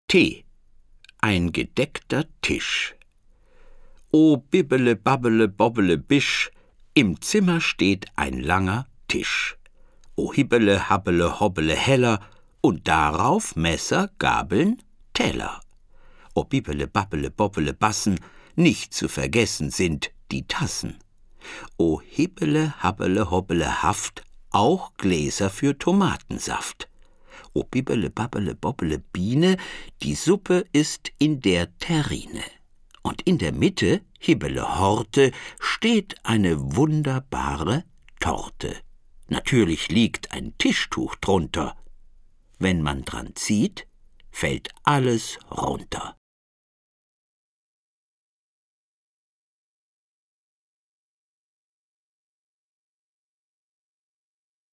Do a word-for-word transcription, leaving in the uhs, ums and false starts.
T. Ein gedeckter Tisch. O bibbele, babbele, bobbele, bisch, im Zimmer steht ein langer Tisch. O hibbele, habbele, hobbele, heller, und darauf Messer, Gabeln, Teller. O bibbele, babbele, bobbele, bassen, nicht zu vergessen sind die Tassen. O hibbele, habbele, hobbele, haft, auch Gläser für Tomatensaft. O bibbele, babbele, bobbele, Biene, die Suppe ist in der Terrine. Und in der Mitte, hibbele, Horte, steht eine wunderbare Torte. Natürlich liegt ein Tischtuch drunter. Wenn man dran zieht, fällt alles runter.